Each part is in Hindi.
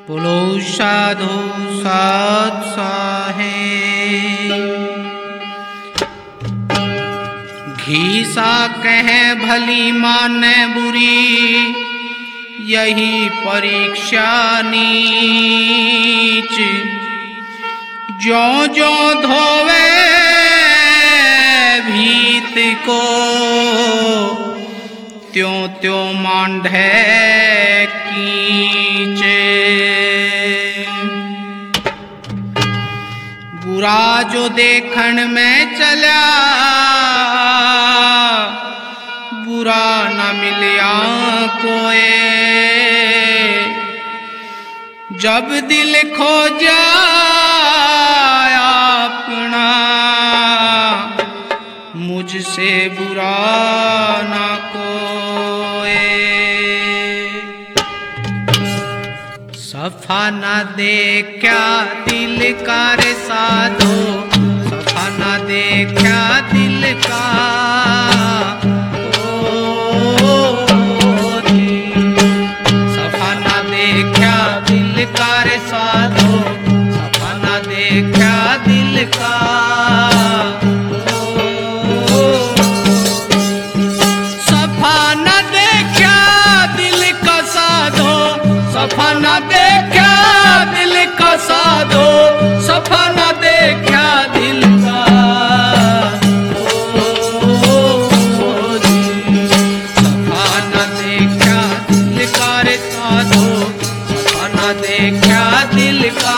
बोलो साधु साध साहे। घीसा कहे भली माने बुरी, यही परीक्षा नीच। जो जो धोवे भीत को, त्यों त्यों मांढे कीचे। बुरा जो देखण में चला, बुरा न मिलिया कोई। जब दिल खो जाए अपना, मुझसे बुरा न कोई। सफा न देखा दिल का रे साधो, सफा न देखा दिल का। सफा न देखा दिल का रे साधो, सफा न देखा दिल का। सफा न देखा दिल का साधो, सफा न देखा दिल का साधो, सफा न देखा दिल का। सफा न देखा दिल का रे साधो, सफा न देखा दिल का।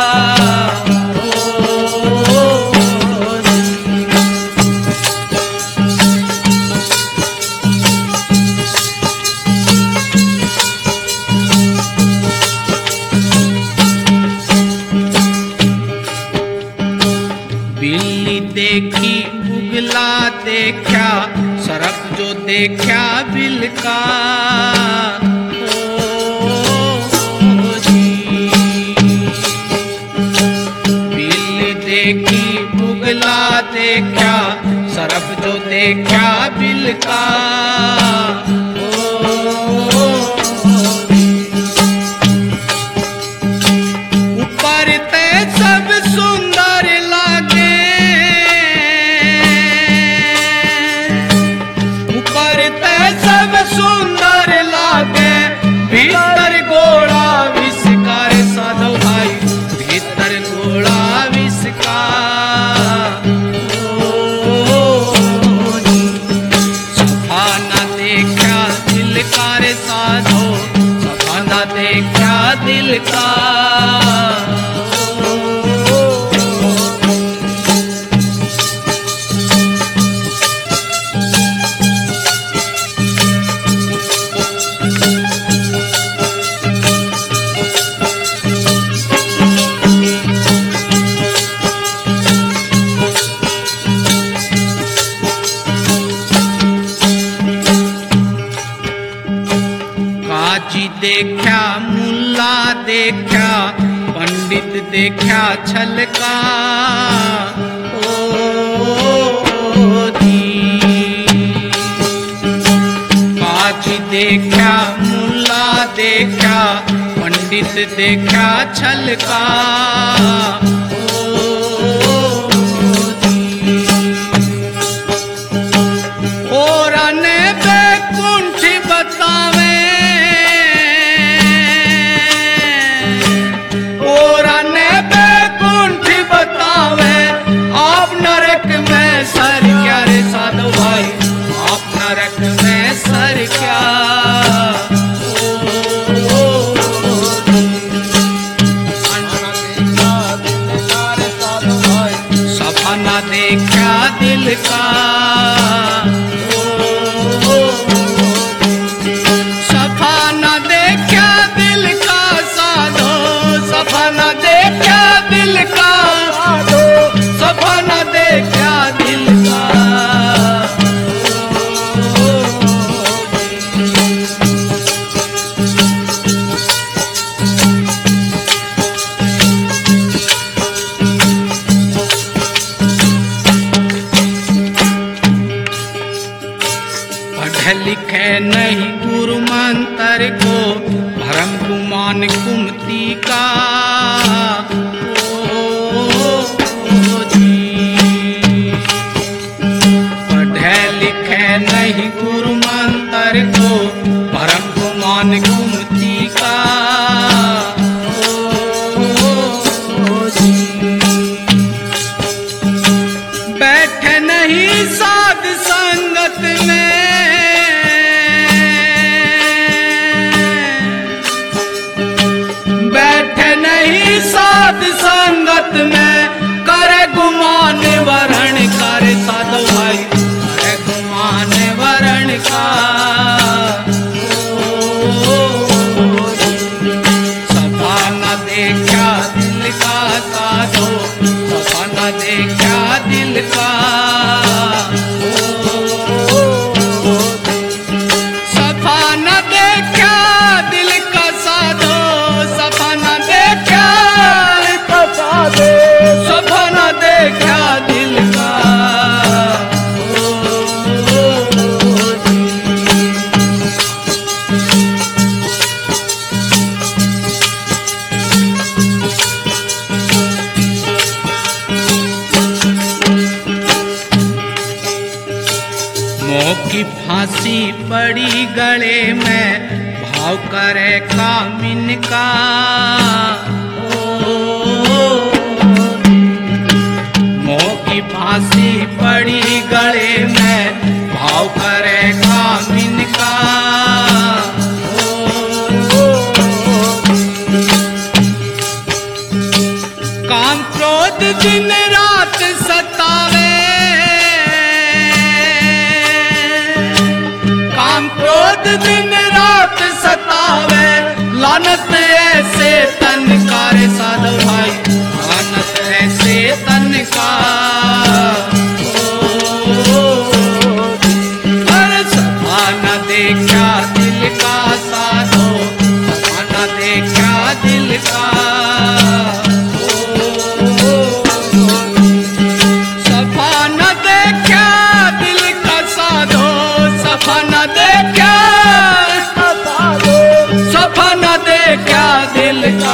बिल्ली देखी उगला देखा, सरक जो देखा बिल का। बिल्ली देखी उगला देखा, सरक जो देखा बिल का। ऊपर ते सब सुंदर लागे, ऊपर ते सब सुंदर लागे। भीतर गोड़ा विषकार साधो भाई, भीतर गोड़ा विषकार। सफा न देखा दिल का रे साधो, सफा न देखा दिल का। काजी देखा मुल्ला देखा, पंडित देखा छलका। काजी देखा मुल्ला देखा, पंडित देखा छलका। और ने बैकुंठ बतावे, और ने बैकुंठ बतावे। आप नरक में सर क्या रे साधु भाई, आप नरक में सर क्या। गुमान कुमति का। पढ़े लिखे नहीं गुरु मंत्र को, परम गुमान कुमति का। बैठे नहीं साध संगत में, बैठे नहीं साध संगत में, करे गुमान वरण करे साधु भाई, करे गुमान वरण का। सफा न देखा दिल का साधो, सफा न देखा दिल का। सफा न देखा दिल का साधो, सफा न देखा सफा न देखा दिल का। मोह की फांसी पड़ी गले में, भाव करे कामिन का। मोह की फांसी पड़ी गले में, भाव करे कामिन का। काम क्रोध दिन रात सतावे, काम क्रोध दिन रात सतावे। लानत ऐसे तन का रे साधु भाई, लानत ऐसे तन का। हर सफा न देखा दिल का साधो, सफा न देखा दिल का। सफा न देखा दिल का साधो, सफा न देखा, सफा न देखा दिल का।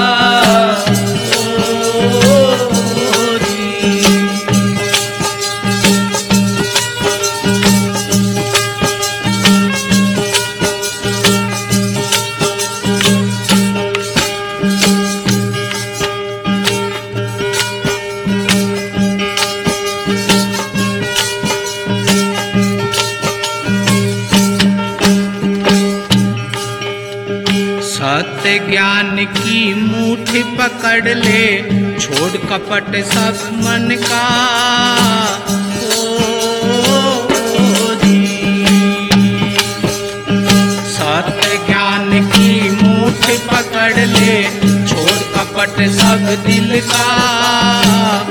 सत्य ज्ञान की मुट्ठी पकड़ ले, छोड़ कपट सब मन का। सत्य ज्ञान की मुट्ठी पकड़ ले, छोड़ कपट सब दिल का।